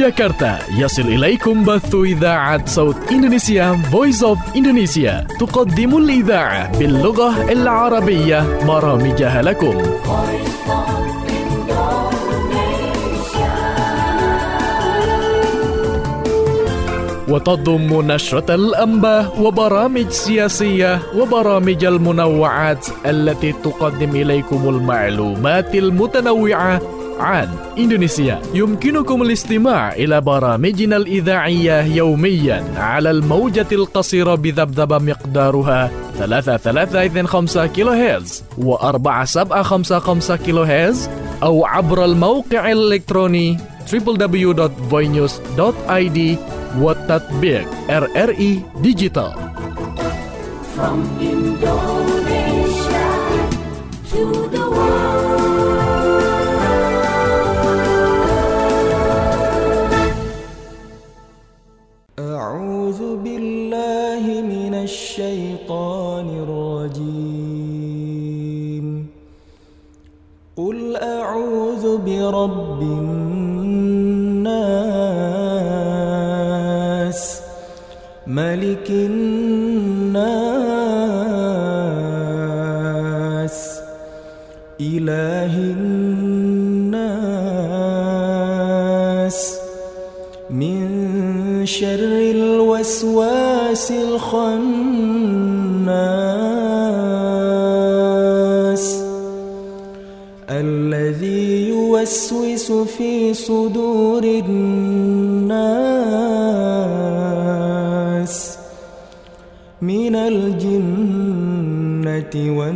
جاكرتا يصل إليكم بث إذاعة صوت إندونيسيا Voice of Indonesia تقدم الإذاعة باللغة العربية برامجها لكم. وتضم نشرة الأنباء وبرامج سياسية وبرامج المنوعات التي تقدم إليكم المعلومات المتنوعة عن إندونيسيا. يمكنكم الاستماع إلى برامجنا الإذاعية يوميا على الموجة القصيرة بذبذبة مقدارها 3325 كيلو هرتز و4755 كيلو هرتز أو عبر الموقع الإلكتروني www.voinews.id وتطبيق RRI Digital. From Indonesia to the world. أعوذ بالله من الشيطان الرجيم. قل أعوذ برب الناس ملك الناس إله الناس من شر الوسواس الخناس الذي يوسوس في صدور الناس من الجنة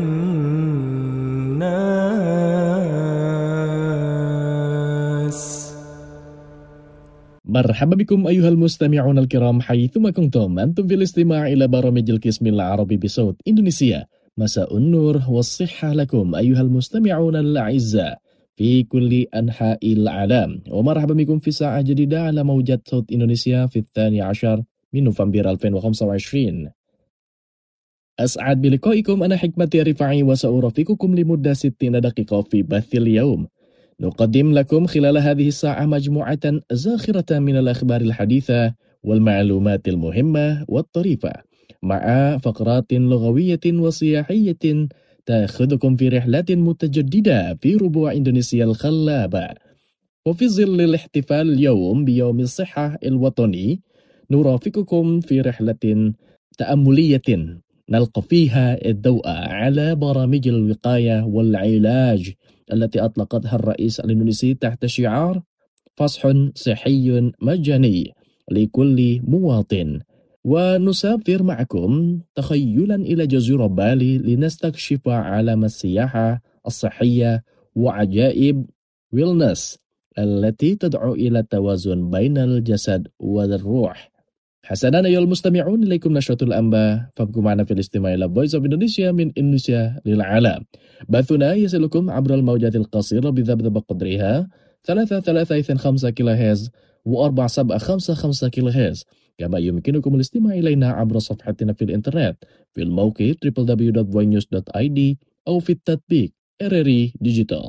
والناس. مرحبا بكم أيها المستمعون الكرام حيثما كنتم أنتم في الاستماع إلى برامج القسم العربي بصوت إندونيسيا. مساء النور والصحة لكم أيها المستمعون الأعزاء في كل أنحاء العالم، ومرحبا بكم في ساعة جديدة على موجة صوت إندونيسيا في 12 من نوفمبر 2025. أسعد بلقائكم، أنا حكمة رفاعي وسأرافقكم لمدة 60 دقيقة في بث اليوم. نقدم لكم خلال هذه الساعة مجموعة زاخرة من الأخبار الحديثة والمعلومات المهمة والطريفة، مع فقرات لغوية وسياحية تأخذكم في رحلات متجددة في ربوع إندونيسيا الخلابة. وفي ظل الاحتفال اليوم بيوم الصحة الوطني نرافقكم في رحلة تأملية نلقى فيها الضوء على برامج الوقاية والعلاج التي أطلقتها الرئيس الإندونيسي تحت شعار فصح صحي مجاني لكل مواطن. ونسافر معكم تخيلا إلى جزيرة بالي لنستكشف عالم السياحة الصحية وعجائب ويلنس التي تدعو إلى التوازن بين الجسد والروح. حسنا أيها المستمعون، إليكم نشرة الأنباء، فابقوا معنا في الاستماع إلى Voice of Indonesia من إندونيسيا للعالم. بثنا يصلكم عبر الموجات القصيرة بذبذبة قدرها 3325 كيلو هرتز و4755 كيلو هرتز، كما يمكنكم الاستماع إلينا عبر صفحتنا في الإنترنت في الموقع www.voinews.id أو في التطبيق RRI Digital.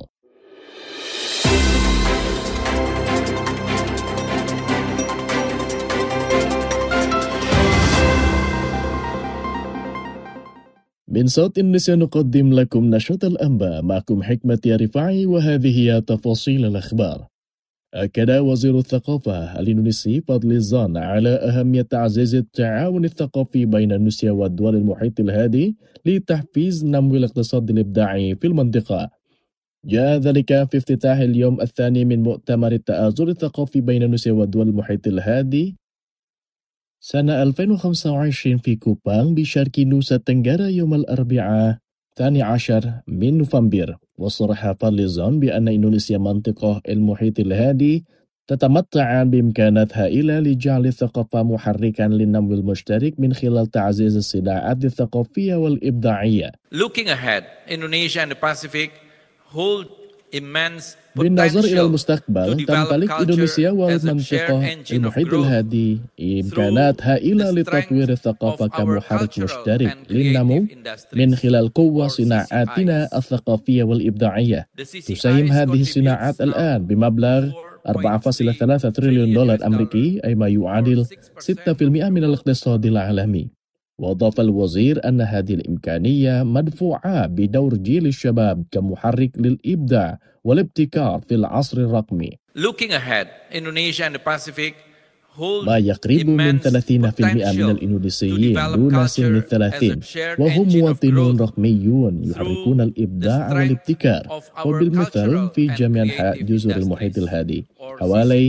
من صوت إندونيسيا نقدم لكم نشرة الأنباء، معكم حكمة رفاعي، وهذه هي تفاصيل الأخبار. أكد وزير الثقافة الإندونيسي فضل زان على أهمية تعزيز التعاون الثقافي بين إندونيسيا والدول المحيط الهادي لتحفيز نمو الاقتصاد الإبداعي في المنطقة. جاء ذلك في افتتاح اليوم الثاني من مؤتمر التآزر الثقافي بين إندونيسيا والدول المحيط الهادي سنة 2025 في كوبانغ بشرق نوسا تنغرا يوم الأربعاء 12 من نوفمبر. وصرح فضل زان بأن إندونيسيا منطقة المحيط الهادي تتمتع بإمكانات هائلة لجعل الثقافة محركا للنمو المشترك من خلال تعزيز الصناعات الثقافية والإبداعية. Looking ahead, Indonesia and the Pacific hold immense بالنظر إلى المستقبل، تمتلك إندونيسيا والمنطقة المحيط الهادي إمكانات هائلة لتطوير الثقافة كمحرك مشترك للنمو من خلال قوة صناعاتنا الثقافية والإبداعية. تساهم هذه الصناعات الآن بمبلغ 4.3 تريليون دولار أمريكي، أي ما يعادل 6% من الاقتصاد العالمي. وأضاف الوزير أن هذه الإمكانية مدفوعة بدور جيل الشباب كمحرك للإبداع والابتكار في العصر الرقمي. Looking ahead, Indonesia and the Pacific hold ما يقرب من 30% من الإندونيسيين دون سن 30 وهم مواطنون رقميون يحركون الإبداع والابتكار، وبالمثل في جميع أنحاء جزر المحيط الهادي حوالي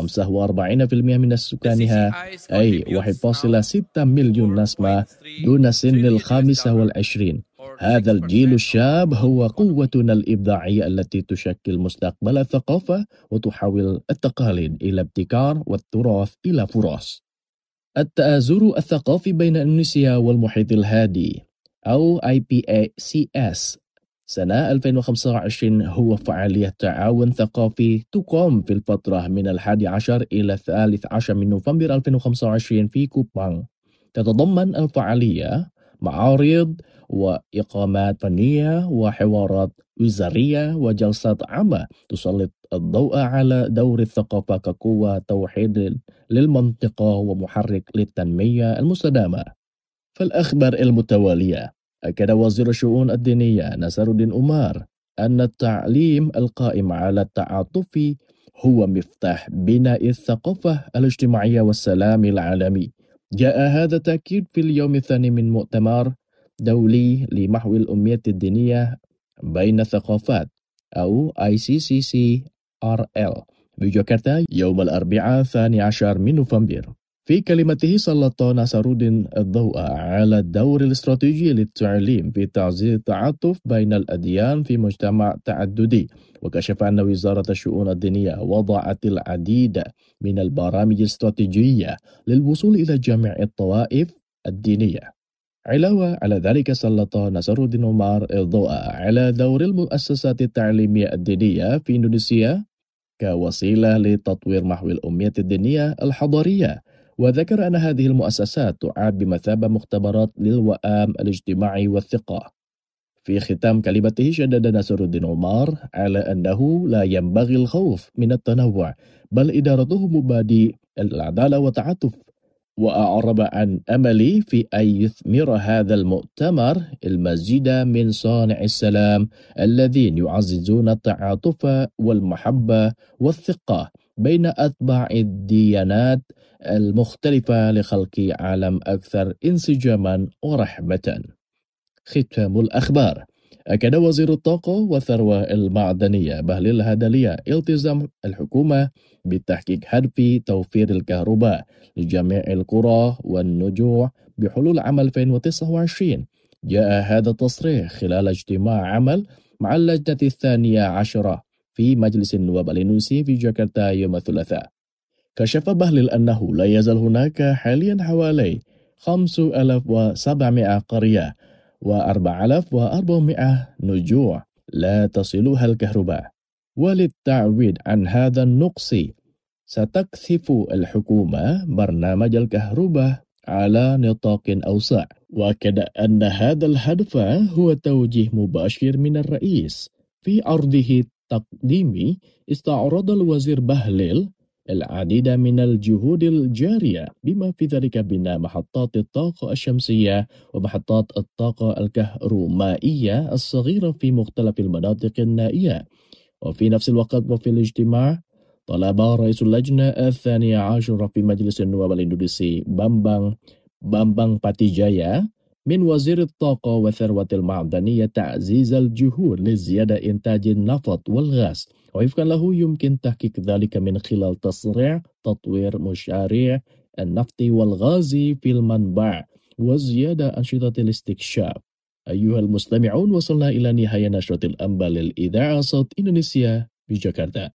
45% من سكانها، أي 1.6 مليون نسمة دون سن 25. هذا الجيل الشاب هو قوتنا الإبداعية التي تشكل مستقبل الثقافة وتحول التقاليد إلى ابتكار والتراث إلى فرص. التآزر الثقافي بين إندونيسيا والمحيط الهادي أو IPACS سنة 2025 هو فعالية تعاون ثقافي تقام في الفترة من 11 إلى 13 من نوفمبر 2025 في كوبانغ. تتضمن الفعالية معارض وإقامات فنية وحوارات وزارية وجلسات عامة تسلط الضوء على دور الثقافة كقوة توحيد للمنطقة ومحرك للتنمية المستدامة. فالأخبار المتوالية، أكد وزير الشؤون الدينية نصر الدين عمار أن التعليم القائم على التعاطف هو مفتاح بناء الثقافة الاجتماعية والسلام العالمي. جاء هذا التأكيد في اليوم الثاني من مؤتمر دولي لمحو الأمية الدينية بين الثقافات أو ICCCRL بجاكرتا يوم الأربعاء 12 من نوفمبر. في كلمته سلط نصر الدين الضوء على الدور الاستراتيجي للتعليم في تعزيز التعاطف بين الأديان في مجتمع تعددي، وكشف أن وزارة الشؤون الدينية وضعت العديد من البرامج الاستراتيجية للوصول إلى جميع الطوائف الدينية. علاوة على ذلك سلط نصر الدين عمار الضوء على دور المؤسسات التعليمية الدينية في إندونيسيا كوسيلة لتطوير محو الأمية الدينية الحضارية، وذكر أن هذه المؤسسات تعد بمثابة مختبرات للوئام الاجتماعي والثقة. في ختام كلمته شدد نصر الدين عمار على أنه لا ينبغي الخوف من التنوع، بل إدارته مبادئ العدالة والتعاطف، وأعرب عن أملي في أن يثمر هذا المؤتمر المزيد من صانع السلام الذين يعززون التعاطف والمحبة والثقة بين أتباع الديانات المختلفة لخلق عالم أكثر انسجاما ورحمة. ختام الأخبار. أكد وزير الطاقة والثروة المعدنية بهليل الهدلية التزام الحكومة بتحقيق هدف توفير الكهرباء لجميع القرى والنجوع بحلول عام 2029. جاء هذا التصريح خلال اجتماع عمل مع اللجنة 12 في مجلس النواب الإندونيسي في جاكرتا يوم الثلاثاء. كشف بهليل أنه لا يزال هناك حاليا حوالي 5700 قرية و4400 نجوع لا تصلها الكهرباء، وللتعويض عن هذا النقص ستكثف الحكومة برنامج الكهرباء على نطاق أوسع. وأكد أن هذا الهدف هو توجيه مباشر من الرئيس. في عرضه التقديمي استعرض الوزير بهليل العديد من الجهود الجارية بما في ذلك بناء محطات الطاقة الشمسية ومحطات الطاقة الكهرومائية الصغيرة في مختلف المناطق النائية. وفي نفس الوقت وفي الاجتماع طلب رئيس اللجنة 12 في مجلس النواب الإندونيسي بامبang Patijaya من وزير الطاقة والثروة المعدنية تعزيز الجهود لزيادة إنتاج النفط والغاز، ووفقا له يمكن تحقيق ذلك من خلال تسريع تطوير مشاريع النفط والغاز في المنبع وزيادة أنشطة الاستكشاف. أيها المستمعون، وصلنا إلى نهاية نشرة الأنباء للإذاعة صوت إندونيسيا بجاكرتا.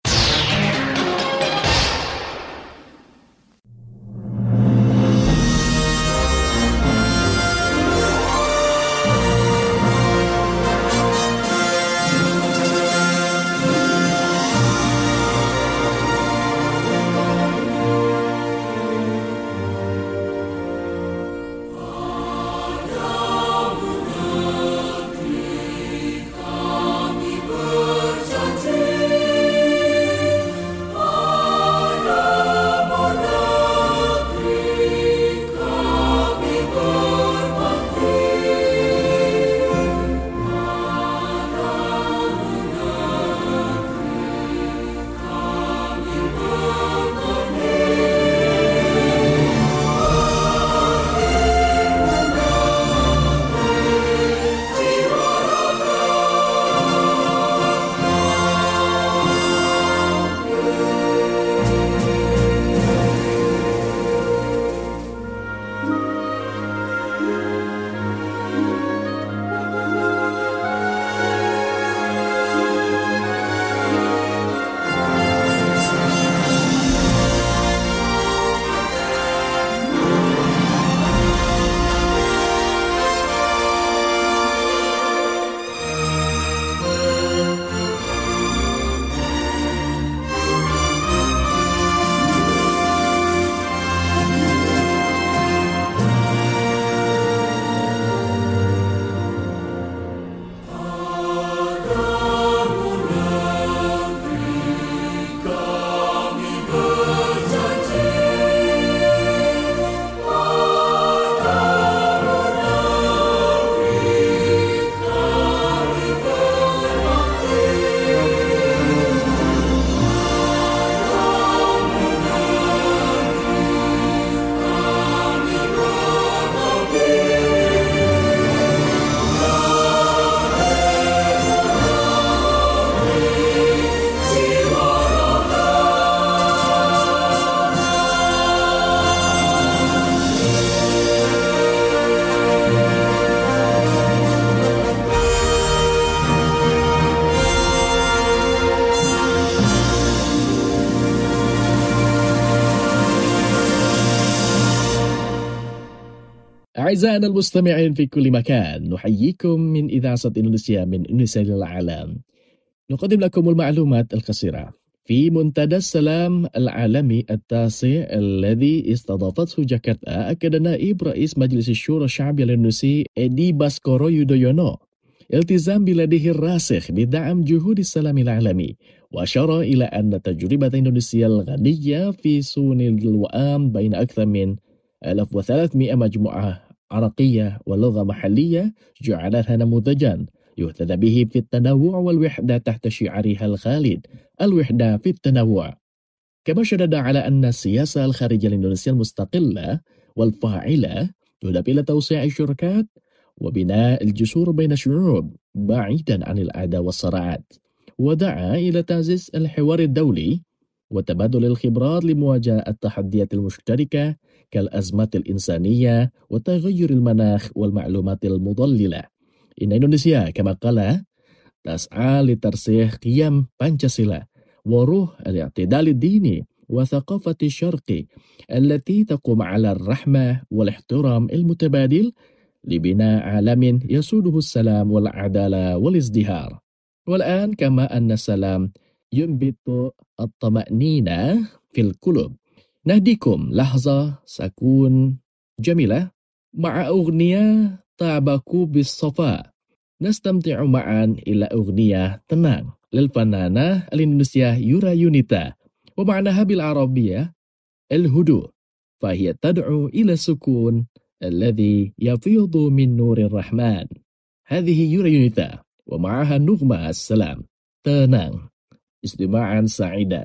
أعزائنا المستمعين في كل مكان، نحييكم من إذاعة إندونيسيا من إندونيسيا للعالم. نقدم لكم المعلومات القصيرة. في منتدى السلام العالمي التاسع الذي استضافته جاكرتا، أكد نائب رئيس مجلس الشورى الشعبي الإندونيسي إدي باskoro Yudhoyono التزام بلاده الراسخ بدعم جهود السلام العالمي، وأشار إلى أن تجربة إندونيسيا الغنية في صون الوئام بين أكثر من 1300 مجموعة عرقية ولغة محلية جعلتها نموذجا يهتدى به في التنوع والوحدة تحت شعارها الخالد الوحدة في التنوع. كما شدد على أن السياسة الخارجية الإندونيسية المستقلة والفاعلة تهدف إلى توسيع الشركات وبناء الجسور بين الشعوب بعيدا عن الأعداء والصراعات، ودعا إلى تعزيز الحوار الدولي وتبادل الخبرات لمواجهة التحديات المشتركة كالأزمات الإنسانية وتغير المناخ والمعلومات المضللة. إن إندونيسيا كما قال تسعى لترسيخ قيم بانشاسيلا وروح الاعتدال الديني وثقافة الشرق التي تقوم على الرحمة والاحترام المتبادل لبناء عالم يسوده السلام والعدالة والازدهار. والآن كما أن السلام ينبت الطمأنينة في القلوب، نهديكم لحظة سكون جميلة مع أغنية تعبكوا بالصفاء. نستمتع معا إلى أغنية تنان للفنانة الإندونيسية يورا يونيتا، ومعناها بالعربية الهدوء، فهي تدعو إلى السكون الذي يفيض من نور الرحمن. هذه يورا يونيتا ومعها نغمة السلام. تنان، استماعا سعيدا.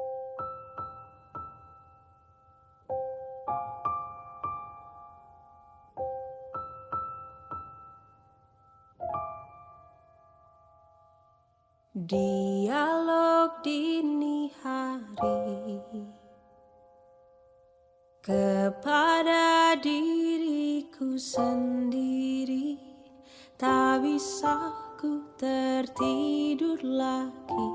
Dialog dini hari kepada diriku sendiri, tak bisa ku tertidur lagi,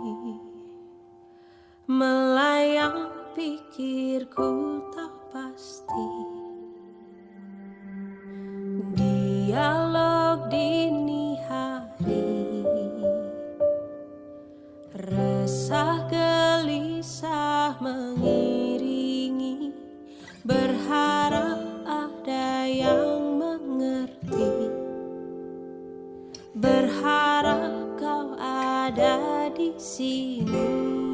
melayang pikirku tak pasti. Dialog dini hari, resah gelisah mengiringi, berharap ada yang mengerti, berharap kau ada di sini.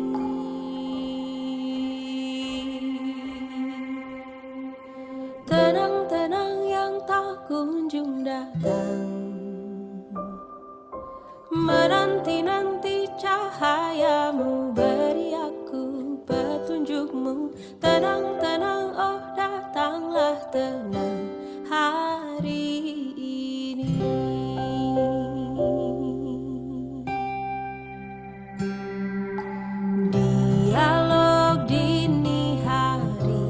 Tenang-tenang yang tak kunjung datang, menanti-nanti cahayamu, beri aku petunjukmu. Tenang-tenang, oh datanglah tenang hari ini. Dialog dini hari,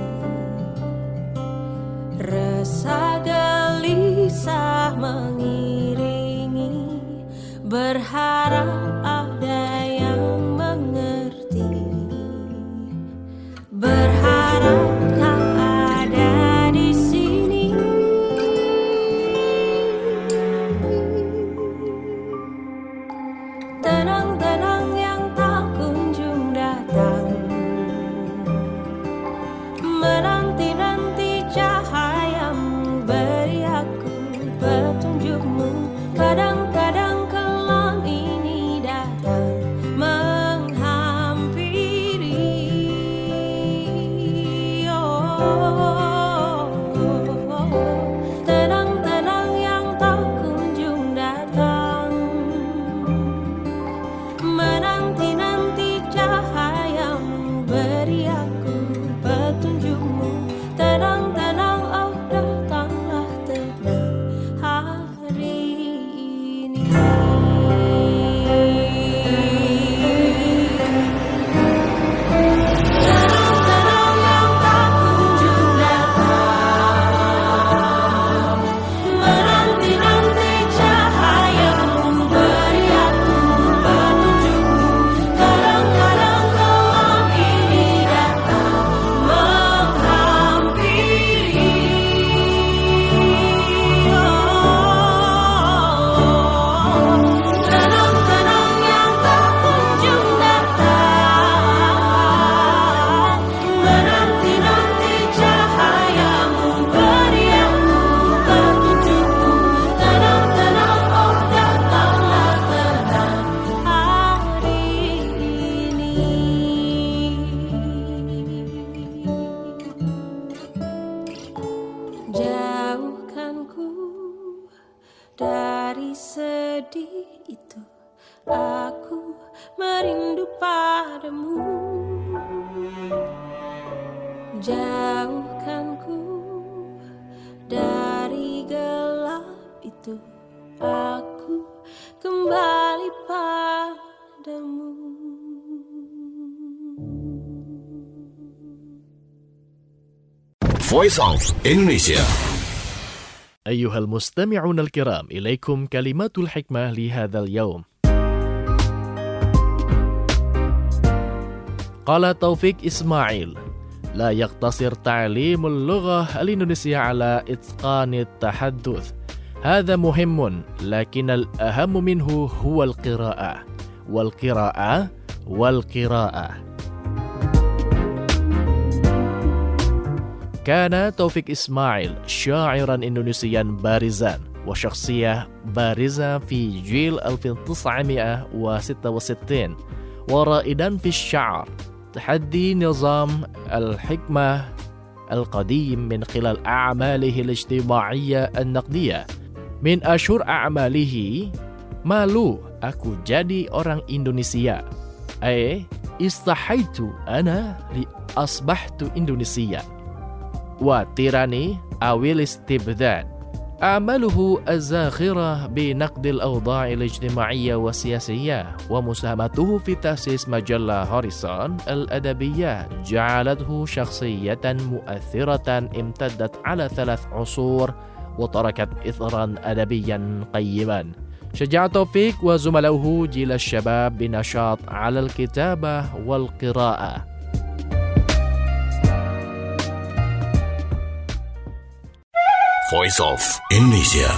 resah gelisah mengiringi, berharap ada yang mengerti, berharap kau ada di sini. Tenang-tenang yang tak kunjung datang, menanti-nanti cahayamu, beri aku petunjukmu. Kadang-kadang kelam ini sedih itu, aku merindu padamu. Jauhkanku dari gelap itu, aku kembali padamu. Voice of Indonesia. أيها المستمعون الكرام، إليكم كلمات الحكمة لهذا اليوم. قال توفيق إسماعيل: لا يقتصر تعليم اللغة الإندونيسية على إتقان التحدث، هذا مهم، لكن الأهم منه هو القراءة والقراءة. كان توفيق إسماعيل شاعرا إندونيسيا بارزا وشخصية بارزة في جيل 1966 ورائدا في الشعر، تحدي نظام الحكمة القديم من خلال أعماله الاجتماعية النقدية. من أشهر أعماله "Malu Aku Jadi Orang Indonesia", "Istahaitu Ana Li Asbahtu Indonesia", وتيراني أو الاستبداد. أعماله الزاخرة بنقد الأوضاع الاجتماعية والسياسية ومساهمته في تأسيس مجلة هوريزون الأدبية جعلته شخصية مؤثرة امتدت على 3 عصور وتركت إثرا أدبيا قيما. شجع توفيق وزملائه جيل الشباب بنشاط على الكتابة والقراءة. Voice of Indonesia.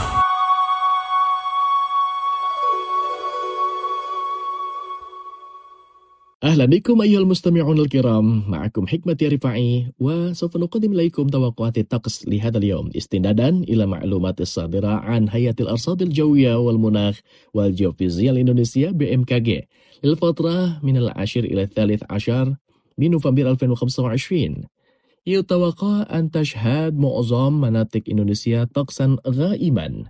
أهلا بكم أيها المستمعون الكرام، معكم حكمة رفاعي، وسوف نقدم إليكم توقعات الطقس لهذا اليوم استنادا إلى معلومات الصادرة عن هيئة الأرصاد الجوية والمناخ والجيوفيزياء الإندونيسية BMKG للفترة من 10 إلى 13 من نوفمبر 2025. يتوقع أن تشهد معظم مناطق إندونيسيا طقسا غائما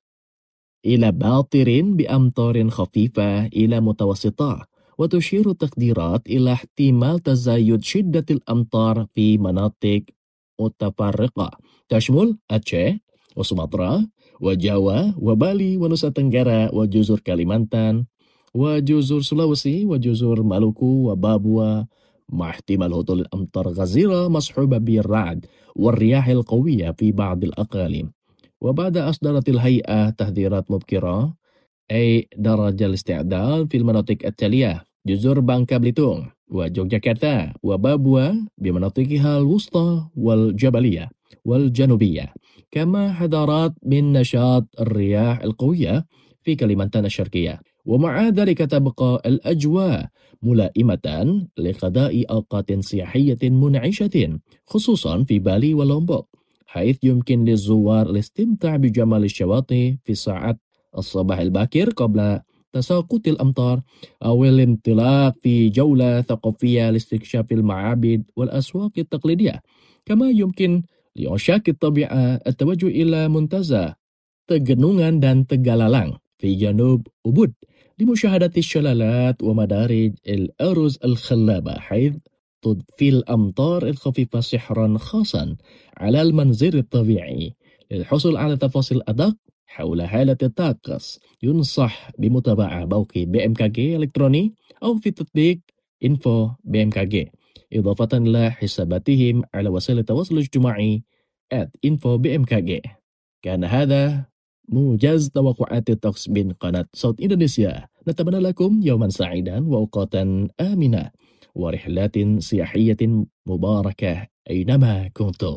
إلى باطر بأمطار خفيفة إلى متوسطة، وتشير التقديرات إلى احتمال تزايد شدة الأمطار في مناطق متفرقة تشمل أتشه وسومطرة وجاوا وبالي ونوسا تنggara وجزر كاليمانتان وجزر سلاوسي وجزر مالوكو وبابوا، مع احتمال هطول الأمطار غزيرة مصحوبة بالرعد والرياح القوية في بعض الأقاليم. وبعد أصدرت الهيئة تحذيرات مبكرة أي درجة الاستعداد في المناطق التالية: جزر بانكا بليتونغ ويوغياكرتا وبابوا بمناطقها الوسطى والجبلية والجنوبية، كما حذارات من نشاط الرياح القوية في كاليمانتان الشرقية. ومع ذلك تبقى الأجواء ملائمة لقضاء أوقات سياحية منعشة، خصوصا في بالي ولومبوك، حيث يمكن للزوار الاستمتاع بجمال الشواطئ في ساعات الصباح الباكر قبل تساقط الأمطار، أو الانطلاق في جولة ثقافية لاستكشاف المعابد والأسواق التقليدية. كما يمكن لعشاق الطبيعة التوجه إلى منتزه Tegenungan dan Tegalalang في جنوب أبود لمشاهدة الشلالات ومدارج الأرز الخلابة، حيث تضفي الأمطار الخفيفة سحرا خاصا على المنظر الطبيعي. للحصول على تفاصيل أدق حول حالة الطقس ينصح بمتابعة موقع BMKG الإلكتروني أو في تطبيق info BMKG، إضافة إلى حساباتهم على وسائل التواصل الاجتماعي @info BMKG. كان هذا موجز توقعات الطقس من قناة صوت إندونيسيا. نتمنى لكم يوما سعيدا وأوقاتا آمنة ورحلات سياحية مباركة أينما كنتم.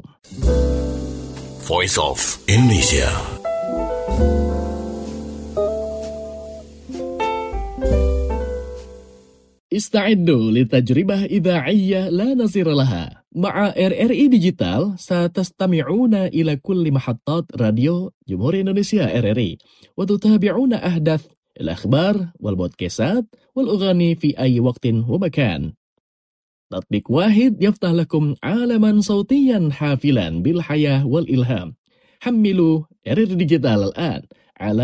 Voice of Indonesia. استعدوا لتجربة إذاعية لا نظير لها. مع RRI ديجيتال ستستمعون إلى كل محطات راديو جمهورية إندونيسيا RRI، وتتابعون أحدث الأخبار والبودكاستات والأغاني في أي وقت ومكان. تطبيق واحد يفتح لكم عالما صوتيا حافلا بالحياة والإلهام. حملوا RRI ديجيتال الآن على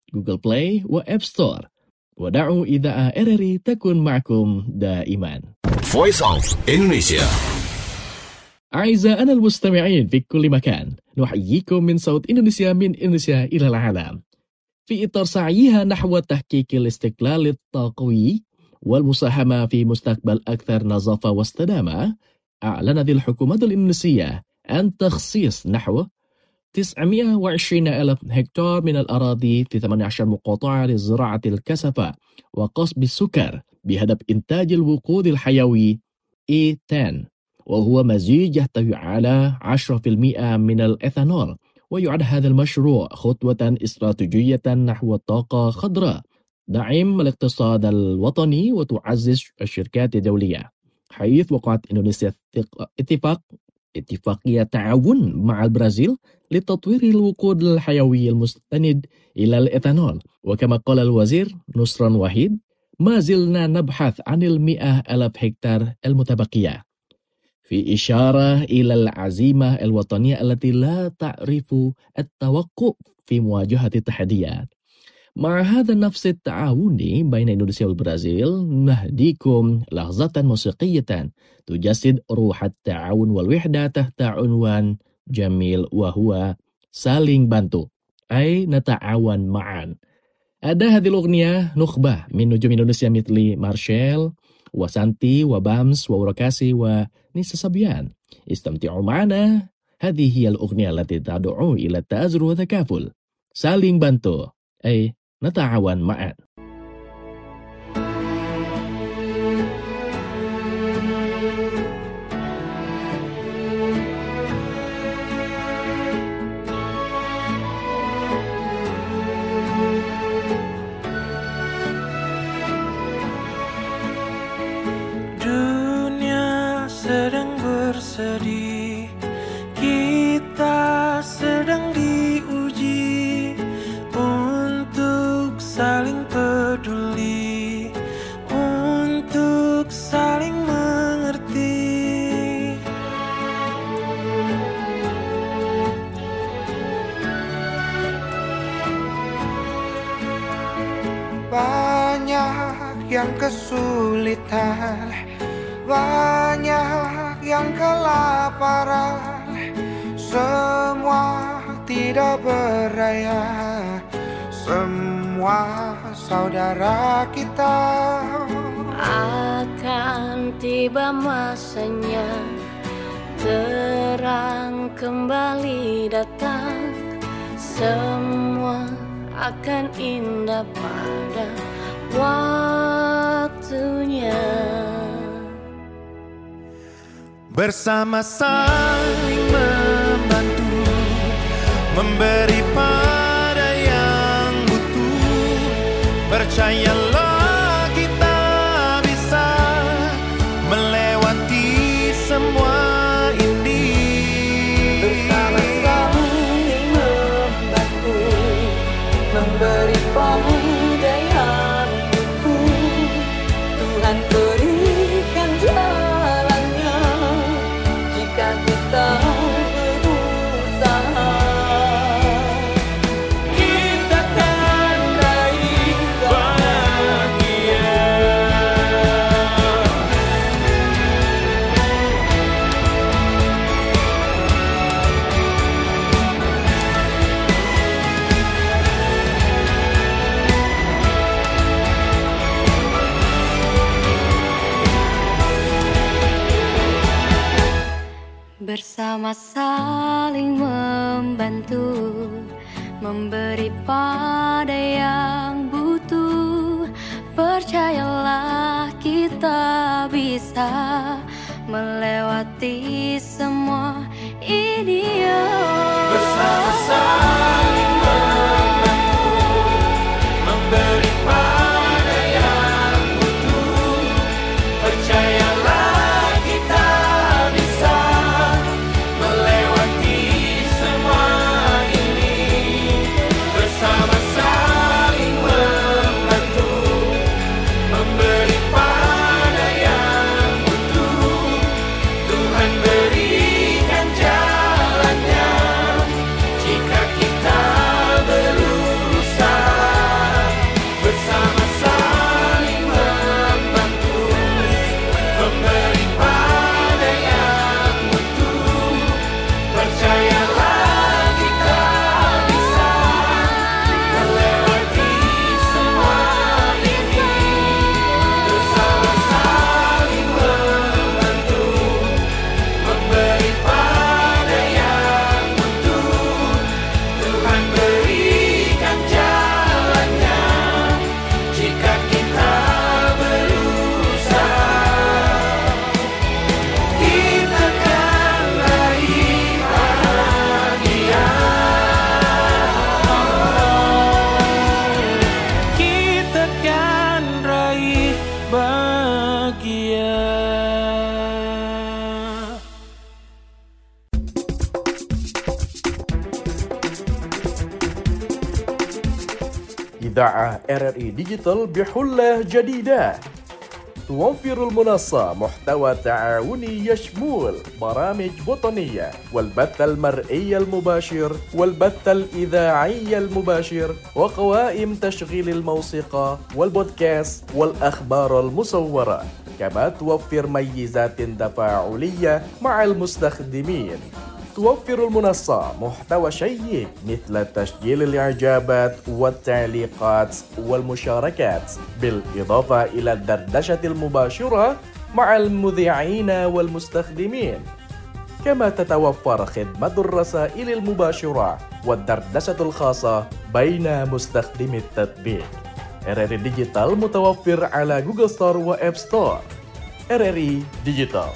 Google Play وآب ستور. ودعوا إذاعة RRI تكون معكم دائما. Voice of Indonesia. أعزائنا المستمعين في كل مكان، نحييكم من صوت إندونيسيا من إندونيسيا إلى العالم. في إطار سعيها نحو تحقيق الاستقلال الطاقوي والمساهمة في مستقبل أكثر نظافة واستدامة، أعلنت الحكومة الإندونيسية عن تخصيص نحو 920,000 هكتار من الأراضي في 18 مقاطعة لزراعة الكسافة وقصب السكر بهدف إنتاج الوقود الحيوي E10، وهو مزيج يحتوي على 10% من الإيثانول. ويعد هذا المشروع خطوة استراتيجية نحو طاقة خضراء دعم الاقتصاد الوطني وتعزز الشركات الدولية، حيث وقعت إندونيسيا اتفاقية تعاون مع البرازيل لتطوير الوقود الحيوي المستند إلى الإيثانول. وكما قال الوزير نصران وحيد، ما زلنا نبحث عن 100,000 هكتار المتبقية، في إشارة إلى العزيمة الوطنية التي لا تعرف التوقف في مواجهة التحديات. مع هذا النفس التعاوني بين إندونيسيا والبرازيل، نهديكم لحظة موسيقية تجسد روح التعاون والوحدة تحت عنوان جميل وهو saling bantu، أي نتعاون معا. Ada هذه الأغنية نخبة من نجوم إندونيسيا مثل مارشيل وسانتي وبامس ووركاسي ونيسا صبيان. استمتعوا معنا، هذه هي الأغنية التي تدعو إلى التآزر والتكافل. saling bantu أي نتعاون معا. Dunia sedang bersedih, kita sedang diuji untuk saling peduli, untuk saling mengerti. Banyak yang kesulitan, banyak yang kelaparan, semua tidak berdaya, semua saudara kita. Akan tiba masanya, terang kembali datang, semua akan indah pada waktunya. Bersama saling membantu, memberi pada yang butuh. Percayalah kita bisa melewati semua ini. Bersama saling membantu, memberi pada yang butuh. Tuhan berikan jalannya jika kita berusaha. Kita akan raih bahagia. Bersama saling membantu, memberi pada yang butuh. Percayalah kita bisa melewati semua ini. Bersama saling membantu, memberi pada yang butuh. Percayalah kita bisa melewati semua ini. Bersama saling membantu, memberi pada yang butuh. Tuhan berikan jalannya jika kita إذاعة RRI ديجيتال بحلة جديدة. توفر المنصة محتوى تعاوني يشمل برامج وطنية والبث المرئي المباشر والبث الإذاعي المباشر وقوائم تشغيل الموسيقى والبودكاست والأخبار المصورة، كما توفر ميزات تفاعلية مع المستخدمين. توفر المنصة محتوى شيق مثل تسجيل الإعجابات والتعليقات والمشاركات، بالإضافة إلى الدردشة المباشرة مع المذيعين والمستخدمين. كما تتوفر خدمة الرسائل المباشرة والدردشة الخاصة بين مستخدمي التطبيق. RRI ديجيتال متوفر على جوجل ستور وآب ستور. RRI ديجيتال.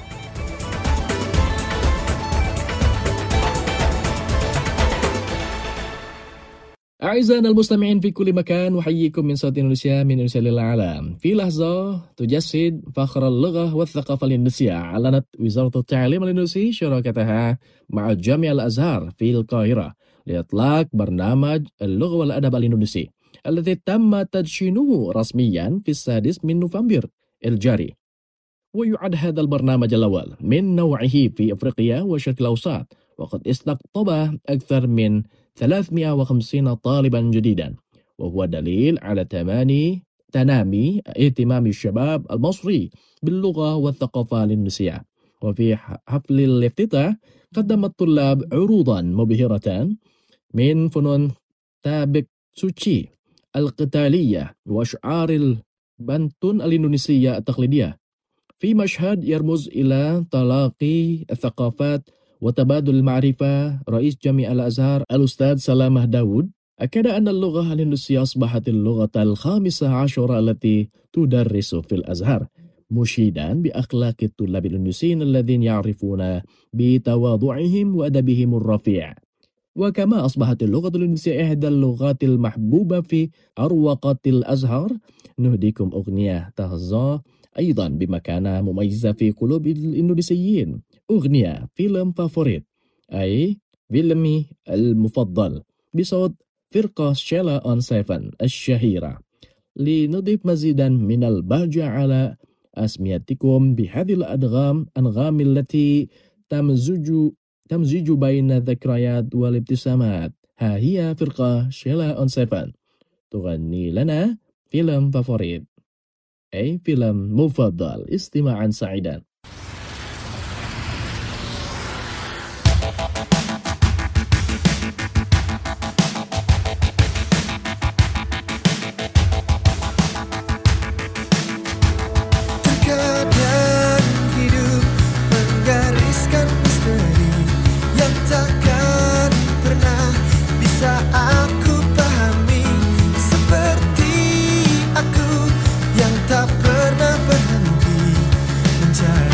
أعزائنا المستمعين في كل مكان، أحييكم من صوت إندونيسيا من إندونيسيا للعالم. في لحظة تجسد فخر اللغة والثقافة الإندونيسية، أعلنت وزارة التعليم الإندونيسي شراكتها مع جامعة الأزهر في القاهرة لإطلاق برنامج اللغة والأدب الإندونيسي الذي تم تدشينه رسميا في 6 نوفمبر الجاري. ويعد هذا البرنامج الأول من نوعه في أفريقيا والشرق الأوسط، وقد استقطب أكثر من 350 طالبا جديدا، وهو دليل على تنامي اهتمام الشباب المصري باللغة والثقافة الإندونيسية. وفي حفل الافتتاح قدم الطلاب عروضا مبهرة من فنون تابك سوتشي القتالية وأشعار البنتون الإندونيسية التقليدية، في مشهد يرمز إلى تلاقي الثقافات وتبادل المعرفة. رئيس جامعة الأزهر الأستاذ سلامة داود أكد أن اللغة الإندونيسية أصبحت اللغة ال15 التي تدرس في الأزهر، مشيدا بأخلاق الطلاب الإندونيسيين الذين يعرفون بتواضعهم وأدبهم الرفيع. وكما أصبحت اللغة الإندونيسية إحدى اللغات المحبوبة في أروقة الأزهر، نهديكم أغنية تحظى أيضا بمكانة مميزة في قلوب الإندونيسيين، أغنية فيلم فافوريت، أي فيلمي المفضل، بصوت فرقة شيلا أون 7 الشهيرة، لنضيف مزيدا من البهجة على أسميتكم بهذه الأنغام التي تمزج بين الذكريات والابتسامات. ها هي فرقة شيلا أون 7 تغني لنا فيلم فافوريت، أي فيلم مفضل. استماعا سعيدا. Terkadang hidup menggariskan misteri yang takkan pernah bisa aku pahami, seperti aku yang tak pernah berhenti mencari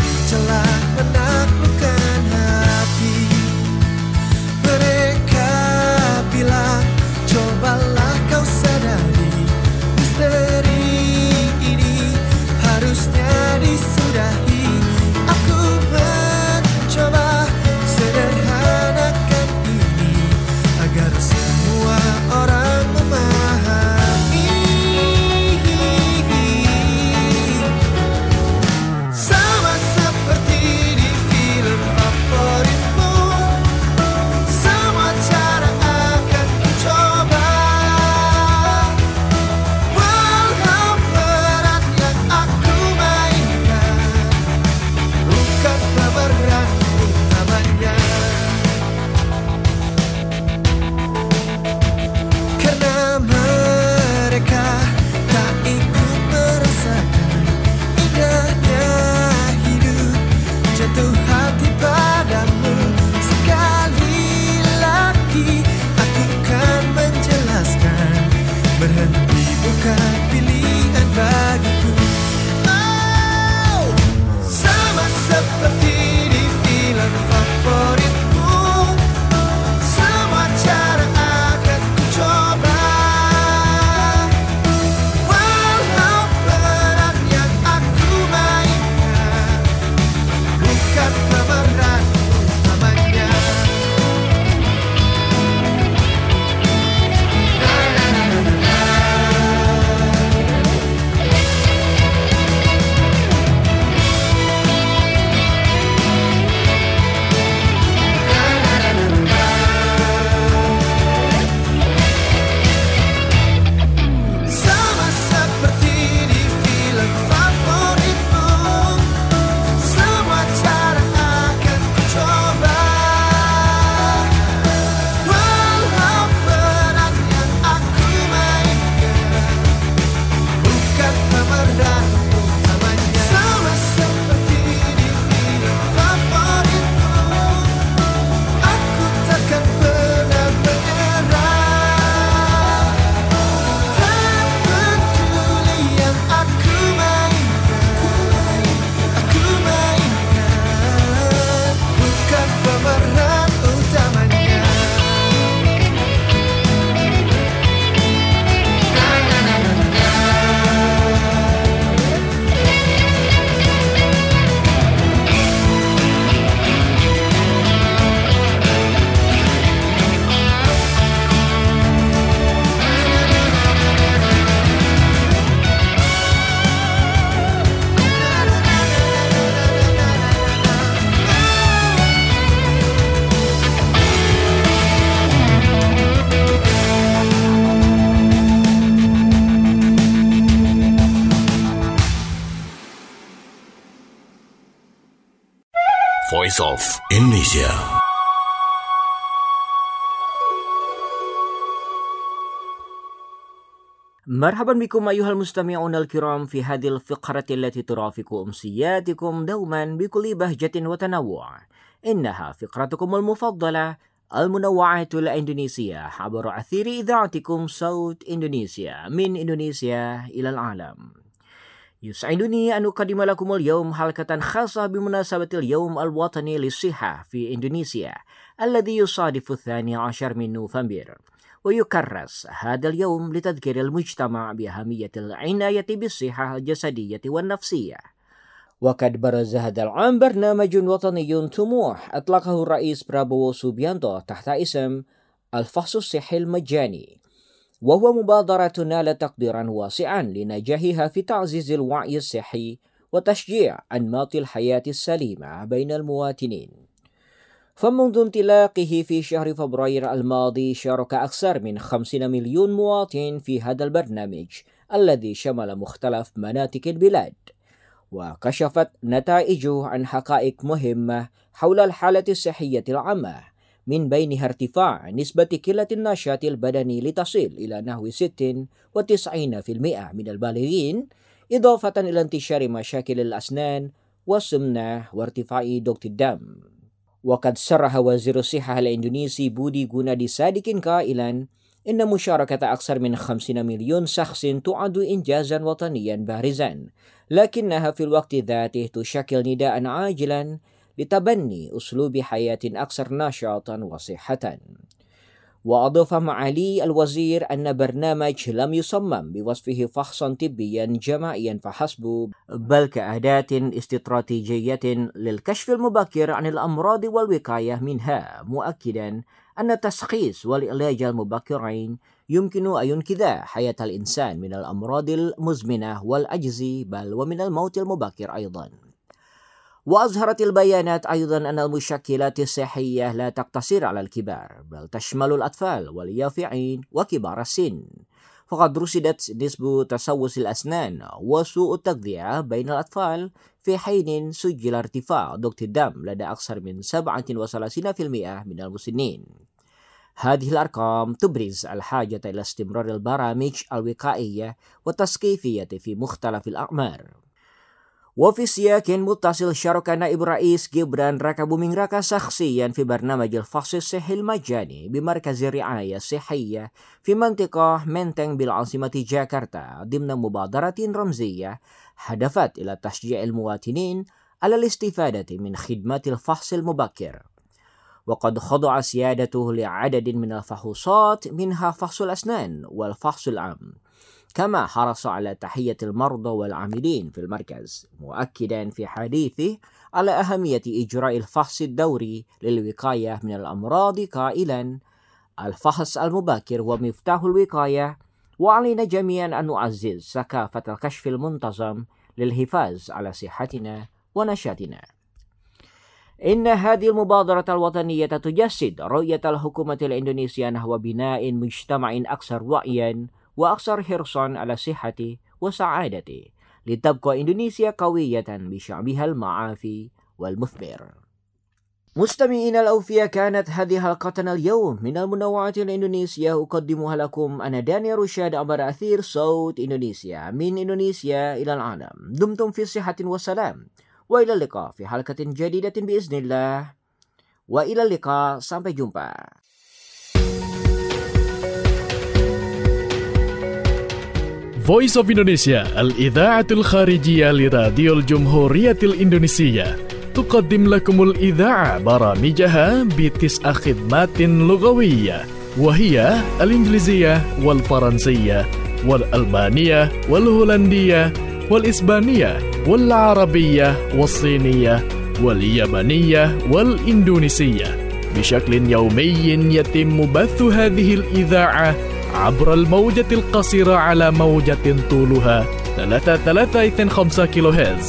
Voice of Indonesia. مرحبا بكم أيها المستمعون الكرام في هذه الفقرة التي ترافق أمسياتكم دوما بكل بهجة وتنوع. إنها فقرتكم المفضلة المنوعة الإندونيسية عبر أثير إذاعتكم صوت إندونيسيا من إندونيسيا إلى العالم. يسعدني أن أقدم لكم اليوم حلقة خاصة بمناسبة اليوم الوطني للصحة في إندونيسيا الذي يصادف 12 من نوفمبر، ويكرس هذا اليوم لتذكير المجتمع بأهمية العناية بالصحة الجسدية والنفسية. وقد برز هذا العام برنامج وطني طموح أطلقه الرئيس برابوو سوبيانتو تحت اسم الفحص الصحي المجاني، وهو مبادرة نالت تقديرا واسعا لنجاحها في تعزيز الوعي الصحي وتشجيع أنماط الحياة السليمة بين المواطنين. فمنذ انطلاقه في شهر فبراير الماضي شارك أكثر من 50 مليون مواطن في هذا البرنامج الذي شمل مختلف مناطق البلاد، وكشفت نتائجه عن حقائق مهمة حول الحالة الصحية العامة، من بينها ارتفاع نسبة قلة النشاط البدني لتصل إلى نحو 96% من البالغين، إضافة إلى انتشار مشاكل الأسنان والسمنة وارتفاع ضغط الدم. وقد صرح وزير الصحة الإندونيسي بودي غونادي صادق قائلا إن مشاركة أكثر من 50 مليون شخص تعد إنجازا وطنيا بارزا، لكنها في الوقت ذاته تشكل نداء عاجلا لتبني أسلوب حياة أكثر نشاطا وصحة. وأضاف معالي الوزير أن برنامج لم يصمم بوصفه فحصا طبيا جماعيا فحسب، بل كأداة استراتيجية للكشف المبكر عن الأمراض والوقاية منها، مؤكدا أن التشخيص والعلاج المبكرين يمكن أن ينقذ حياة الإنسان من الأمراض المزمنة والعجز، بل ومن الموت المبكر أيضا. وأظهرت البيانات أيضا أن المشكلات الصحية لا تقتصر على الكبار، بل تشمل الأطفال واليافعين وكبار السن، فقد رصدت نسبة تسوس الأسنان وسوء التغذية بين الأطفال، في حين سجل ارتفاع ضغط الدم لدى أكثر من 37% من المسنين. هذه الأرقام تبرز الحاجة إلى استمرار البرامج الوقائية والتثقيفية في مختلف الأعمار. وفي سياق متصل شارك نائب رئيس جبران راكابuming Raka شخصيا في برنامج الفحص الصحي المجاني بمركز الرعاية الصحية في منطقة منتeng بالعاصمة جاكرتا، ضمن مبادرة رمزية هدفت إلى تشجيع المواطنين على الاستفادة من خدمات الفحص المبكر. وقد خضع سيادته لعدد من الفحوصات، منها فحص الأسنان والفحص العام، كما حرص على تحية المرضى والعاملين في المركز، مؤكدا في حديثه على أهمية إجراء الفحص الدوري للوقاية من الأمراض قائلا: الفحص المبكر هو مفتاح الوقاية، وعلينا جميعا أن نعزز ثقافة الكشف المنتظم للحفاظ على صحتنا ونشاطنا. إن هذه المبادرة الوطنية تجسد رؤية الحكومة الإندونيسية نحو بناء مجتمع أكثر وعيا وأكثر حرصا على صحته وسعادته، لتبقى إندونيسيا قوية بشعبها المعافي والمثمر. مستمعين الأوفياء، كانت هذه حلقتنا اليوم من المنوعات الإندونيسية، أقدمها لكم أنا دانيال رشاد عبر أثير صوت إندونيسيا من إندونيسيا إلى العالم. دمتم في صحة وسلام، وإلى اللقاء في حلقة جديدة بإذن الله، وإلى اللقاء، sampai jumpa. Voice of Indonesia, الإذاعة الخارجية لراديو الجمهورية الإندونيسية، تقدم لكم الإذاعة برامجها ب9 خدمات لغوية، وهي الإنجليزية والفرنسية والألبانية والهولندية والإسبانية والعربية والصينية واليابانية والإندونيسية. بشكل يومي يتم بث هذه الإذاعة عبر الموجة القصيرة على موجة طولها 3325 كيلو هرتز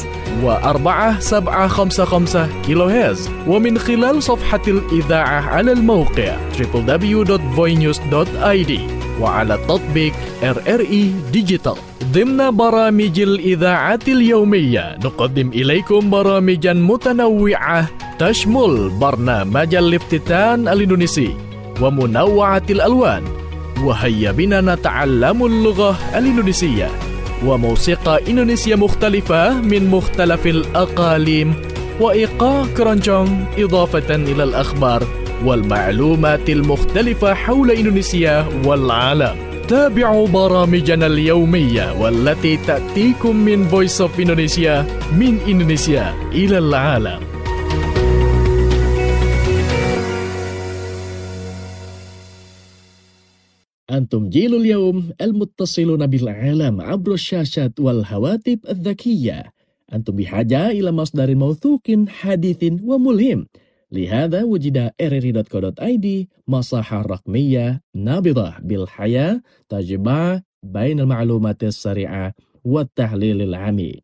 و4755 كيلو هرتز، ومن خلال صفحة الإذاعة على الموقع www.voinews.id، وعلى تطبيق RRI Digital. ضمن برامج الإذاعة اليومية نقدم إليكم برامجا متنوعة تشمل برنامج الافتتان الإندونيسي ومنوعة الألوان، وهيا بنا نتعلم اللغة الإندونيسية، وموسيقى إندونيسية مختلفة من مختلف الأقاليم، وإيقاع كرونجونج، إضافة إلى الأخبار والمعلومات المختلفة حول إندونيسيا والعالم. تابعوا برامجنا اليومية والتي تأتيكم من Voice of Indonesia من إندونيسيا إلى العالم. أنتم جيل اليوم المتصلون بالعالم عبر الشاشات والهواتف الذكية. أنتم بحاجة إلى مصدر موثوق حديث وملهم. لهذا وجد rri.co.id مصاحة رقمية نابضة بالحياة تجمع بين المعلومات السريعة والتحليل العميق.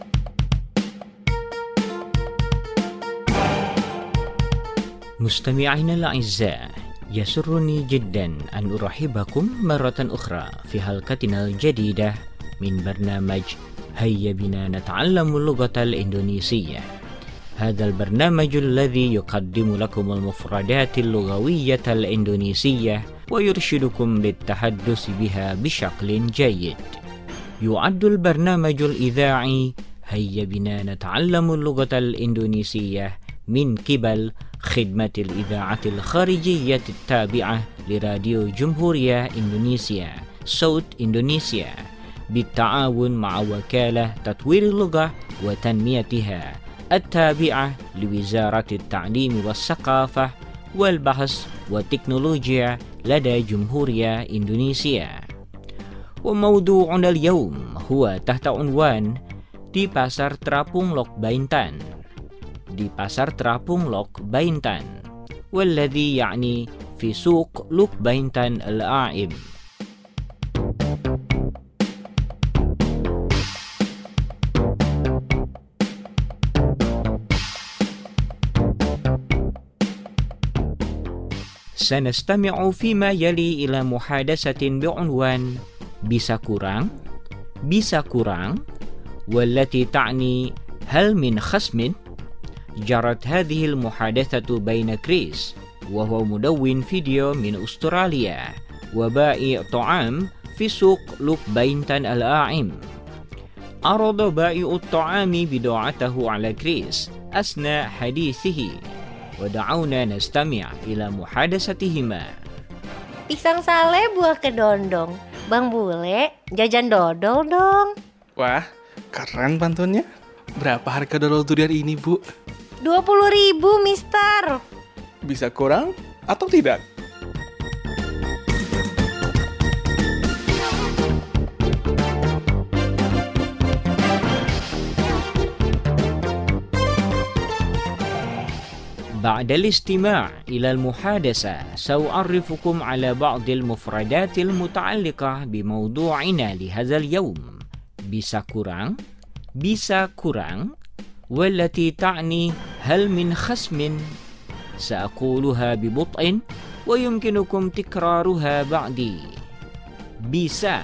مستمعينا الأعزاء، يسرني جدا أن أرحبكم مرة أخرى في حلقتنا الجديدة من برنامج هيا بنا نتعلم اللغة الإندونيسية. هذا البرنامج الذي يقدم لكم المفردات اللغوية الإندونيسية ويرشدكم للتحدث بها بشكل جيد. يعد البرنامج الإذاعي هيا بنا نتعلم اللغة الإندونيسية من قبل خدمة الإذاعة الخارجية التابعة لراديو جمهورية إندونيسيا صوت إندونيسيا بالتعاون مع وكالة تطوير اللغة وتنميتها التابعة لوزارة التعليم والثقافة والبحث والتكنولوجيا لدى جمهورية إندونيسيا. وموضوعنا اليوم هو تحت عنوان di Pasar Terapung Lok Baintan. di Pasar Terapung Lok Baintan والذي يعني في سوق لوك باينتان الأعم. سنستمع فيما يلي إلى محادثة بعنوان bisa kurang والتي تعني هل من خصم. جرت هذه المحادثة بين كريس وهو مدون فيديو من أستراليا وبائع طعام في سوق لوك باينتان الأعم. عرض بائع الطعام بضاعته على كريس أثناء حديثه، ودعونا نستمع إلى محادثتهما. Pisang sale buah kedondong. Bang Bule, jajan dodol dong. Wah, keren pantunnya. Berapa harga dodol durian ini, Bu? 20.000, Mister. Bisa kurang atau tidak? بعد الاستماع إلى المحادثة سأعرفكم على بعض المفردات المتعلقة بموضوعنا لهذا اليوم. bisa kurang والتي تعني هل من خصم. سأقولها ببطء ويمكنكم تكرارها بعدي. bisa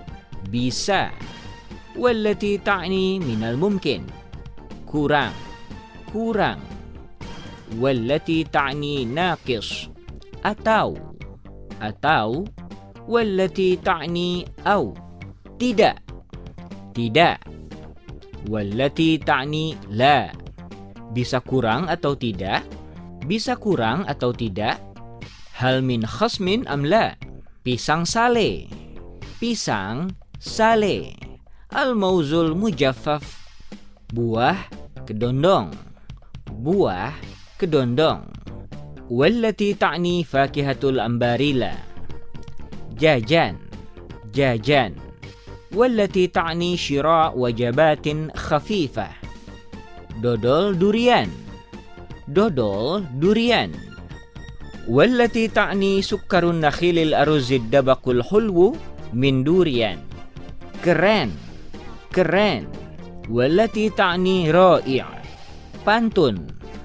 والتي تعني من الممكن. kurang والتي تعني ناقص. atau والتي تعني أو. tidak والتي تعني لا. bisa kurang atau tidak. hal min khasmin am la. pisang sale al-mauzul mujaffaf. buah kedondong والتي تعني فاكهة الأمباريلا. jajan والتي تعني شراء وجبات خفيفة. dodol durian والتي تعني سكر النخيل الأرز الدبق الحلو من دوريان. keren والتي تعني رائع. pantun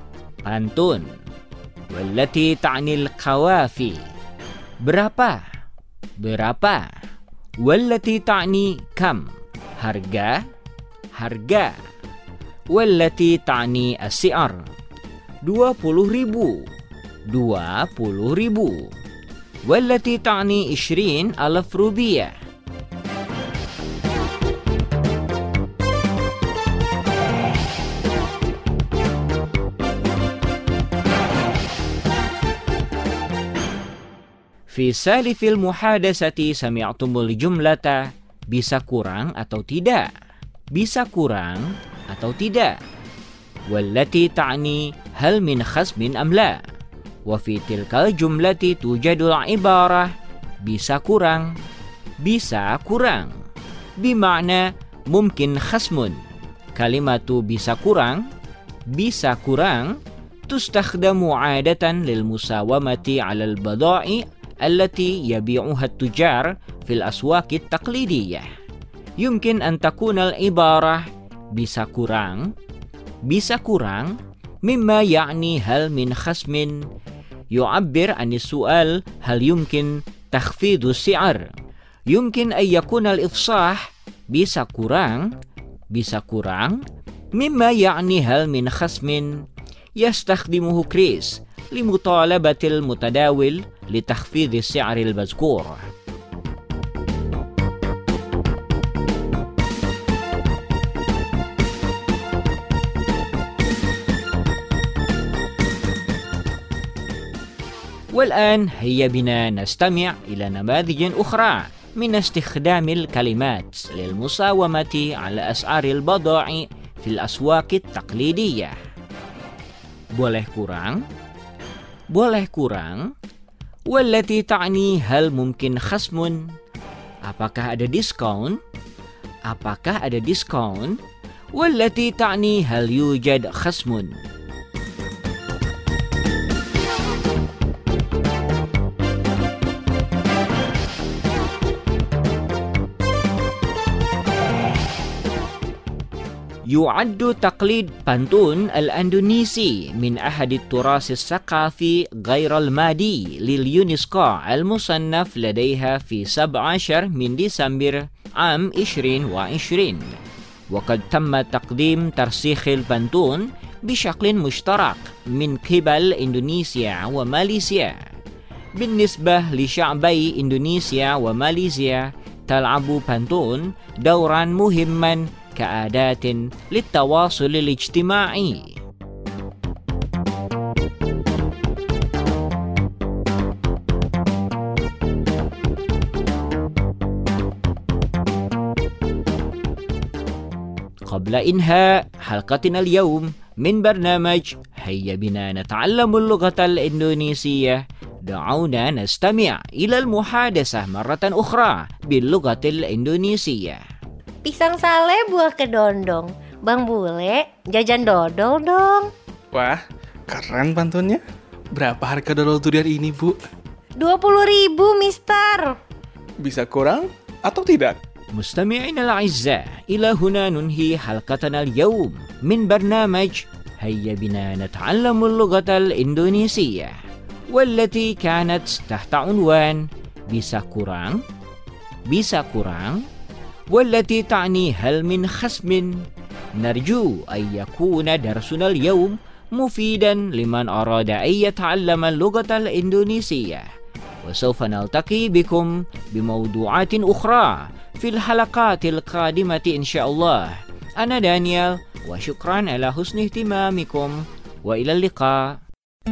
والتي تعني القوافي. berapa والتي تعني كم. harga. Wallati ta'ni as-si'ar, 20.000. Wallati ta'ni 20,000 rupiah. Fi salifil muhadasati sami'tumul jumlata, bisa kurang atau tidak? Bisa kurang atau tidak? Wallati ta'ni hal min khasmin am la? Wa fi tilkal jumlati tujadul ibarah bisa kurang. Bima'na mungkin khasmun. Kalimatu bisa kurang tustakhdamu 'adatan lil musawamati 'ala al bada'i allati yabi'uha at-tujar fil aswaq at-taqlidiyah. Yumkin an takuna al-ibarah bisa kurang mimma ya'ni hal min khasmin yu'abbir an as-su'al hal yumkin takhfidu as-si'ar. Yumkin an yakuna al-ifsah bisa kurang mimma ya'ni hal min khasmin yastakhdimuhu Chris limutalabatil mutadawil litakhfidhi as-si'ar al-mazkur. والآن هيا بنا نستمع إلى نماذج أخرى من استخدام الكلمات للمساومة على أسعار البضائع في الأسواق التقليدية. boleh kurang. Wallati ta'ni hal mungkin khasmun, apakah ada diskon? Wallati ta'ni hal yujad khasmun. يعد تقليد بانتون الأندونيسي من أحد التراث الثقافي غير المادي لليونسكو المصنف لديها في 17 من ديسمبر عام 2020. وقد تم تقديم ترسيخ البانتون بشكل مشترك من قبل إندونيسيا وماليزيا. بالنسبة لشعبي إندونيسيا وماليزيا تلعب بانتون دورا مهما كأداة للتواصل الاجتماعي. قبل إنهاء حلقتنا اليوم من برنامج هيا بنا نتعلم اللغة الإندونيسية، دعونا نستمع إلى المحادثة مرة أخرى باللغة الإندونيسية. Pisang sale buah kedondong. Bang Bule, jajan dodol dong. Wah, keren pantunnya. Berapa harga dodol durian ini, Bu? 20.000, Mister. Bisa kurang atau tidak? مستمعينا الأعزاء، إلى هنا ننهي حلقتنا اليوم من برنامج هيا بنا نتعلم اللغة الإندونيسية، والتي كانت تحت عنوان bisa kurang، والتي تعني هل من خصم. نرجو أن يكون درسنا اليوم مفيدا لمن أراد أن يتعلم اللغة الإندونيسية، وسوف نلتقي بكم بموضوعات أخرى في الحلقات القادمة إن شاء الله. أنا دانيال، وشكرا على حسن اهتمامكم، وإلى اللقاء.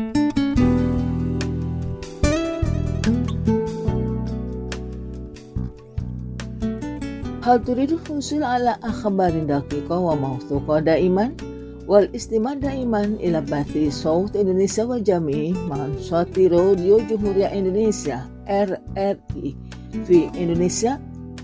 هل تريد الحصول على أخبار دقيقة وموثوقة دائما والاستماع دائما إلى بث صوت إندونيسيا وجميع منصات راديو جمهورية إندونيسيا RRI في إندونيسيا؟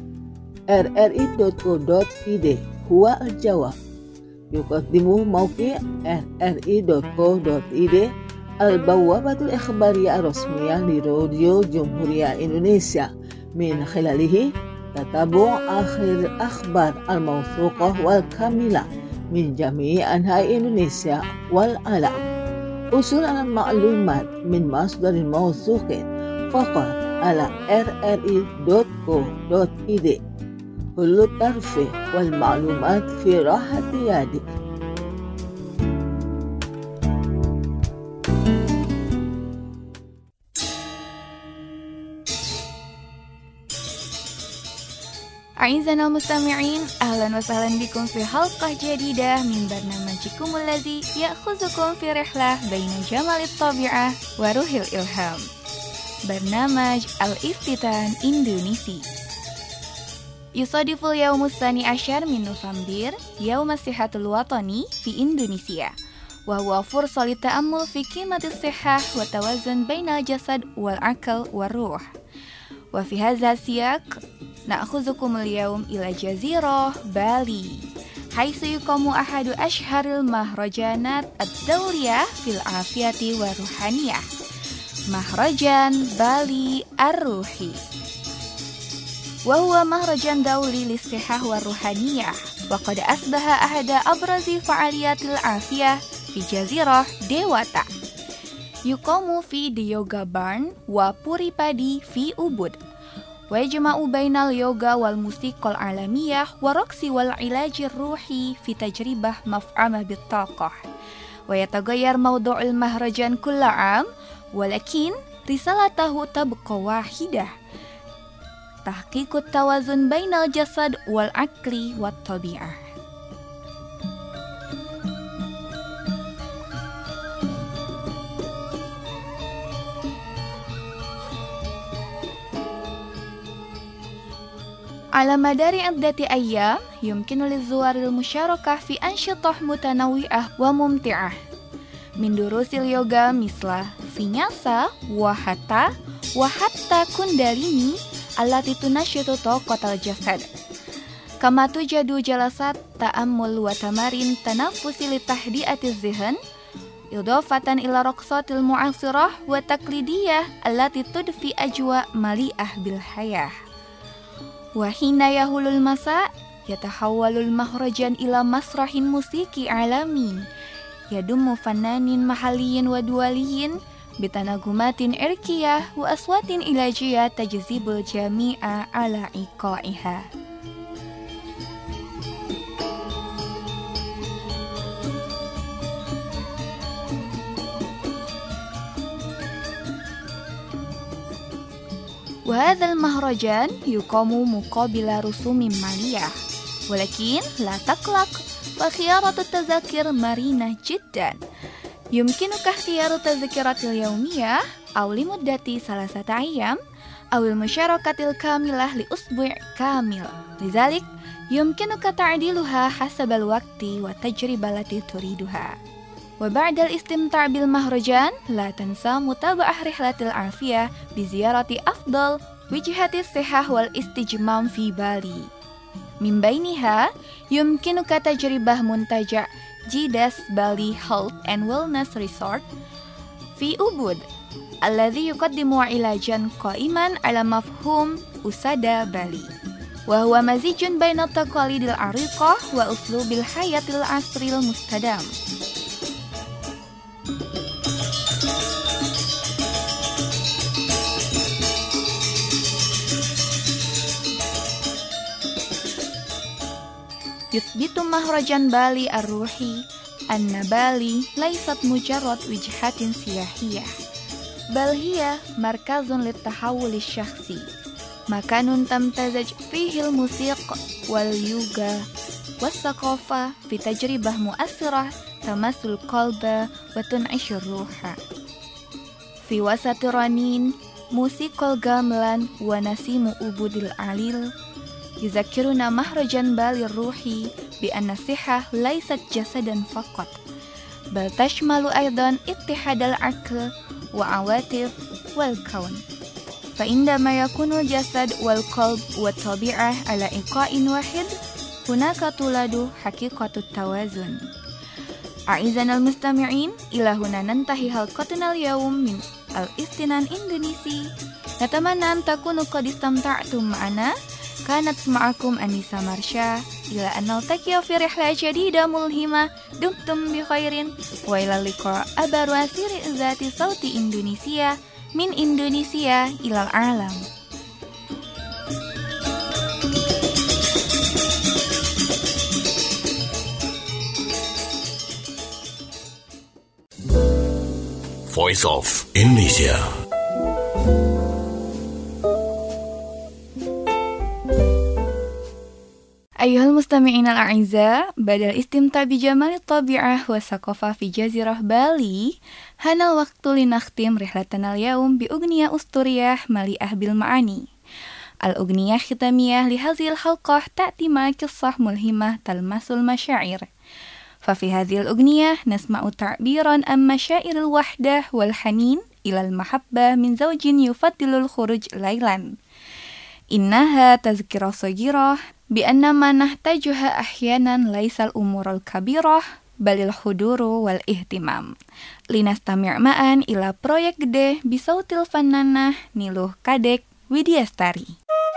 rri.co.id هو الجواب. يقدم موقع rri.co.id البوابة الإخبارية الرسمية لراديو جمهورية إندونيسيا، من خلاله تتابع آخر الأخبار الموثوقة والكاملة من جميع أنحاء إندونيسيا والعالم. حصول على المعلومات من مصدر موثوق فقط على rri.co.id. كل الترفيه والمعلومات في راحة يدك. أعزائنا المستمعين، أهلا وسهلا بكم في حلقة جديدة من برنامجكم الذي يأخذكم في رحلة بين جمال الطبيعة وروح الإلهام، برنامج الافتتان إندونيسي. يصادف اليوم 12 من نوفمبر يوم الصحة الوطني في إندونيسيا، وهو فرصة للتأمل في قيمة الصحة والتوازن بين الجسد والعقل والروح. وفي هذا السياق نأخذكم اليوم إلى جزيرة بالي، حيث يقام أحد أشهر المهرجانات الدولية في العافية والروحانية، مهرجان بالي الروحي، وهو مهرجان دولي للصحة والروحانية، وقد أصبح أحد أبرز فعاليات العافية في جزيرة ديواتا. يقام في ديوغا بارن وبوريبادي في أوبود، ويجمع بين اليوغا والموسيقى العالمية والرقص والعلاج الروحي في تجربة مفعمة بالطاقة. ويتغير موضوع المهرجان كل عام، ولكن رسالته تبقى واحدة: تحقيق التوازن بين الجسد والعقل والطبيعة. على مدار عدة أيام يمكن للزوار المشاركة في أنشطة متنوعة وممتعة، من دروس اليوغا مثل فينياسا وحتى كونداليني التي تنشط طاقة الجسد، كما توجد جلسات تأمل وتمارين تنفس لتهدئة الذهن، إضافة إلى رقصات المعاصرة والتقليدية التي تضفي أجواء مليئة بالحياة. وحين يهول المساء يتحول المهرجان إلى مسرح موسيقي عالمي يضم فنانين محليين ودوليين بتناغمات عرقية وأصوات علاجية تجذب الجميع على إيقاعها. وهذا المهرجان يقام مقابل رسوم مالية، ولكن لا تقلق، فخيارات التذاكر مرنة جدا. يمكنك اختيار التذكرة اليومية أو لمدة 3 أيام، أو المشاركة الكاملة لأسبوع كامل، لذلك يمكنك تعديلها حسب الوقت والتجربة التي تريدها. وبعد الاستمتاع بالمهرجان لا تنسى متابعة رحلة العافية بزيارة أفضل وجهات الصحة والاستجمام في بالي. من بينها يمكنك تجربة منتجع جيداس بالي Health and Wellness Resort في أوبود، الذي يقدم علاجا قائما على مفهوم أسادة بالي، وهو مزيج بين التقاليد العريقة وأسلوب الحياة العصري المستدام. يثبت مهرجان بالي الروحي أن بالي ليست مجرد وجهة سياحية، بل هي مركز للتحول الشخصي، مكان تمتزج فيه الموسيقى واليوغا والثقافة في تجربة مؤثرة تمس القلب وتنعش الروح. في وسط رنين موسيقى الجاملان ونسيم أوبود العليل، يذكرنا مهرجان بالي الروحي بأن الصحة ليست جسدا فقط، بل تشمل أيضا اتحاد العقل وعواطف والكون. فعندما يكون الجسد والقلب والطبيعة على إيقاع واحد، هناك تولد حقيقة التوازن. أعزائنا المستمعين، إلى هنا ننتهي حلقتنا اليوم من الافتتان إندونيسي. نتمنى أن تكونوا قد استمتعتم معنا. كانت معكم أنيسة مرشا، إلى أن نلتقي في رحلة جديدة ملهمة. دمتم بخير، وإلى اللقاء. أبر وسير ذات صوت إندونيسيا، من إندونيسيا إلى العالم. Voice of Indonesia. Ayuhal mustami'in al-a'izza, badal istimta bijamali tabi'ah wa saqafah fi jazirah Bali, hanal waktu linakhtim rihlatana al-yawm bi ugniya usturiyah mali'ah bil ma'ani. Al-ugniyah khitamiyah li hazil halqah ta'ti ma qissah mulhimah talmasul masyair. ففي هذه الأغنية نسمع تعبيرا عن مشاعر الوحدة والحنين إلى المحبة من زوج يفضل الخروج ليلا. إنها تذكرة صغيرة بأن ما نحتاجها أحيانا ليس الأمور الكبيرة بل الحضور والاهتمام. لنستمع معا إلى proyek gede بصوت الفنانة Niluh Kadek Widyastari.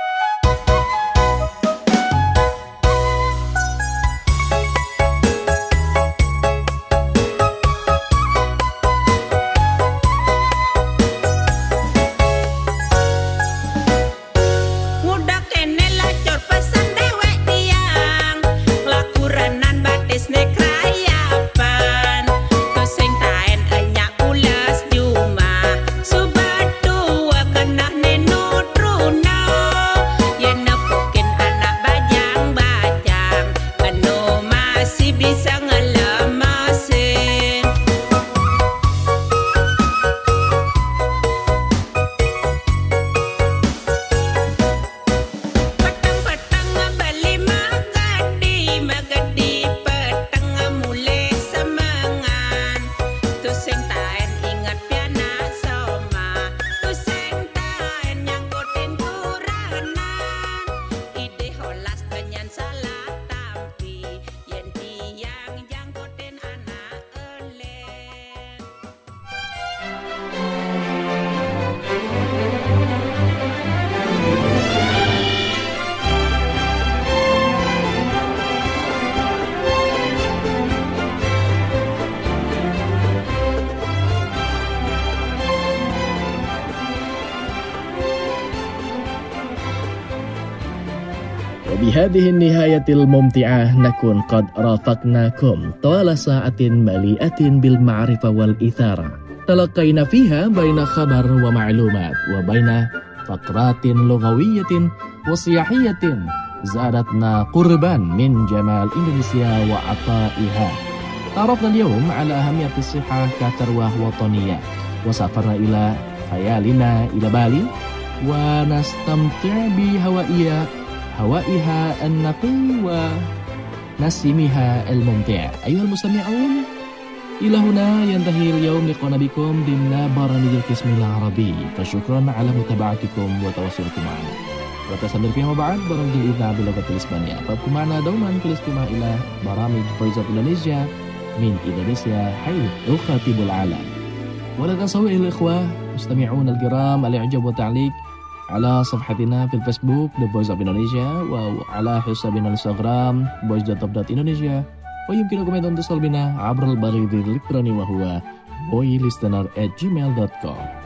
وبهذه النهاية الممتعة نكون قد رافقناكم طوال ساعة مليئة بالمعرفة والإثارة، تلقينا فيها بين خبر ومعلومات وبين فقرات لغوية وسياحية زادتنا قربا من جمال إندونيسيا وعطائها. تعرفنا اليوم على أهمية الصحة كثروة وطنية، وسافرنا إلى خيالنا إلى بالي ونستمتع بهوائها النقي ونسيمها الممتع. أيها المستمعون، إلى هنا ينتهي اليوم لقاءنا بكم ضمن برامج القسم العربي، فشكرا على متابعتكم وتواصلكم معنا. وتستمر فيما بعد برامج الإذاعة باللغة الإسبانية، فابقوا معنا دوما في الاستماع إلى برامج Voice of Indonesia من إندونيسيا حيث يخاطب العالم. ولا تنسوا أيها الإخوة مستمعون الكرام الإعجاب والتعليق على صفحتنا في الفيسبوك The Voice of Indonesia، وعلى حسابنا الانستغرام voice.top.indonesia، ويمكنكم أيضا اتصال بنا عبر البريد الإلكتروني وهو boylistener@gmail.com.